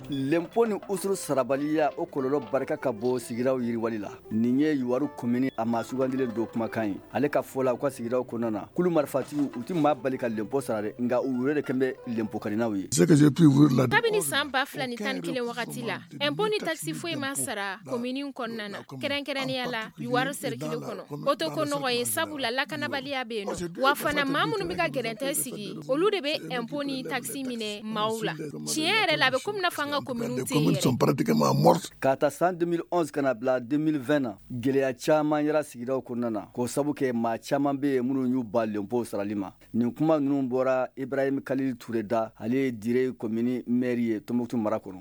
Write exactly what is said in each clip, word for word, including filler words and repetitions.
lempo ni usuru sarabaliya o kololo barika ka bɔ sigiraw yiriwali la. Nin ye Yuwaru commune a ma sugandilen do kumakan ye. Ale ka fɔ la u ka sigiraw kɔnɔna na kulu marifatigiw u ti maa bali ka lempo sara dɛ nka u yɛrɛ de kɛn bɛ lempo kaninaw ye. Kabini san ba fila ni tan ni kelen wagati la impôt ni taxi foyi ma sara commune kɔnɔna na kɛrɛnkɛrɛnnenya la Yuwaru cercle kɔnɔ o to ko nɔgɔ ye sabula lakanabaliya bɛ yen nɔ wa fana maa minnu bɛ ka gɛrɛntɛ sigi olu de bɛ impôt ni taxi minɛ maaw la tiɲɛ yɛrɛ la a bɛ komi n'a fɔ an ka commune tɛ yɛrɛ. K'a ta san deux mille onze kana bila deux mille vingt na gɛlɛya caman yɛrɛ sigidaw kɔnɔna na k'o sabu kɛ maa caman bɛ yen minnu y'u ba lempo sarali ma. Nin kuma ninnu bɔra Ibrahim Khalil Touré da ale ye Dire commune maire ye Tombouctou mara kɔnɔ.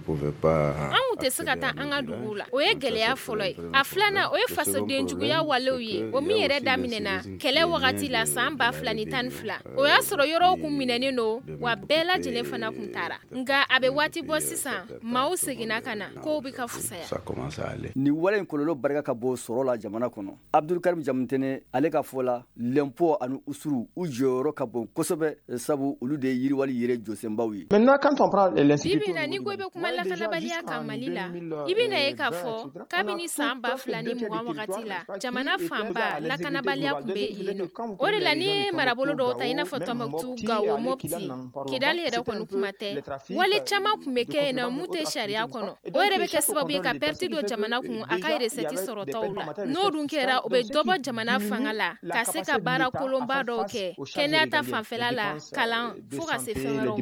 Anw tɛ se ka taa an ka duguw la o ye gɛlɛya fɔlɔ ye a filanan o ye fasoden juguya walew ye o min yɛrɛ daminɛna kɛlɛ wagati la san ba fila ni tan ni fila o y'a sɔrɔ yɔrɔw kun minɛnen don wa bɛɛ lajɛlen fana kun taara nka a bɛ waati bɔ sisan maaw seginna ka na kow bɛ ka fusaya. Ni wale in kɔlɔlɔ barika ka bɔ sɔrɔ la jamana kɔnɔ Abdulkarim Jamutene ale ka fɔ la lempo ani usuru u jɔyɔrɔ ka bon kosɛbɛ sabu olu de ye yiriwali yɛrɛ jɔsenbaw ye. Bibi na ni ko i bɛ kuma lakanabaliya kan Mali la i bɛ na ye k'a fɔ kabini san ba fila ni mugan wagati la jamana fanba lakanabaliya kun bɛ yen nɔ o de la ni ye marabolo dɔw ta i n'a fɔ Tombouctou, Gao, Mopti, Kidali yɛrɛ kɔni kuma tɛ wale caman kun bɛ kɛ yen nɔ mun tɛ sariya kɔnɔ o yɛrɛ bɛ kɛ sababu ye ka perte don jamana kun a ka recette sɔrɔtaw la n'o dun kɛra o bɛ dɔ bɔ jamana fanga la ka se ka baara kolonba dɔw kɛ kɛnɛya ta fanfɛla la kalan fo ka se fɛn wɛrɛw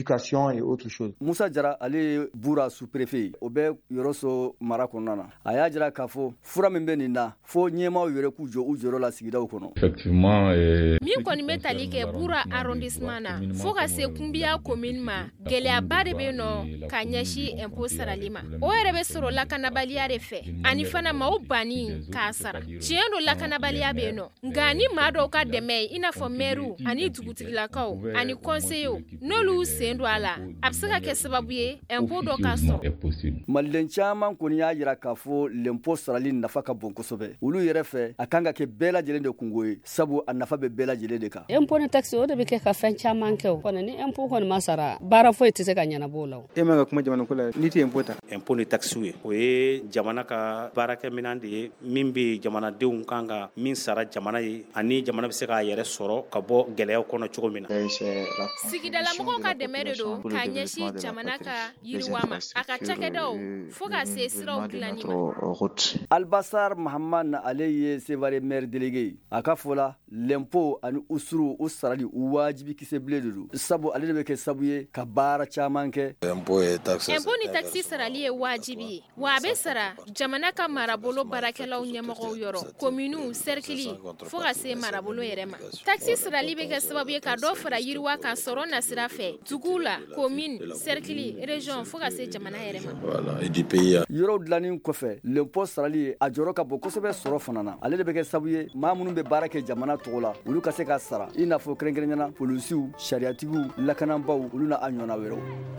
ma. Musa Jara ale ye Bura sous-préfet o bɛ Yɔrɔso mara kɔnɔna na a y'a jira k'a fɔ fura min bɛ nin na fo ɲɛmaaw yɛrɛ k'u jɔ u jɔyɔrɔ la sigidaw kɔnɔ. Min kɔni bɛ tali kɛ Bura arrondissement na fo ka se Kunbiya commune ma gɛlɛyaba de bɛ yen nɔ ka ɲɛsin impôt sarali ma o yɛrɛ bɛ sɔrɔ lakanabaliya de fɛ ani fana maaw banni k'a sara tiɲɛ don lakanabaliya bɛ yen nɔ nka ni maa dɔw ka dɛmɛ i n'a fɔ maires ani dugutigilakaw ani conseillers n'olu sen don a la a bɛ se ka kɛ sababu ye impôt dɔ ka sɔrɔ. Maliden caman kɔni y'a jira k'a fɔ lempo sarali nafa ka bon kosɛbɛ olu yɛrɛ fɛ a kan ka kɛ bɛɛ lajɛlen de kungo ye sabu a nafa bɛ bɛɛ lajɛlen de kan. Impôt ni taxe o de bɛ kɛ ka fɛn caman kɛ o kɔni ni impôt kɔni ma sara baara foyi tɛ se ka ɲɛnabɔ o la. E ma ka kuma jamana ko la ni tɛ impôt ta. Impôt ni taxe ye o ye jamana ka baarakɛminɛn de ye min bɛ jamanadenw kan ka min sara jamana ye ani jamana bɛ se k'a yɛrɛ sɔrɔ ka bɔ gɛlɛyaw kɔnɔ cogo min na. Sigidalamɔgɔw ka dɛmɛ de don k'a ɲɛsin jamana ka yiriwa ma a ka cakɛdaw fo ka se siraw dilanni ma. Albasar Mahamad na ale ye Sevare maire délégué a ka fɔ la lempo ani usuru u sarali u wajibi kisɛ bilen de don sabu ale de bɛ kɛ sabu ye ka baara caman kɛ. Impôt ni taxi sarali ye wajibi ye wa a bɛ sara jamana ka marabolo baarakɛlaw ɲɛmɔgɔw yɔrɔ kominiw cercle fo ka se marabolo yɛrɛ ma. Taxi sarali bɛ kɛ sababu ye ka dɔ fara yiriwa kan sɔrɔ nasira fɛ duguw la commune cercle région fo ka se jamana yɛrɛ ma. Yɔrɔw dilanni kɔfɛ lempo sarali a jɔyɔrɔ ka bon kosɛbɛ sɔrɔ fana na ale de bɛ kɛ sababu ye maa minnu bɛ baara kɛ jamana tɔgɔ la olu ka se ka sara i n'a fɔ kɛrɛnkɛrɛnnenya la polisiw sariyatigiw lakanabaw olu n'a ɲɔgɔnna wɛrɛw.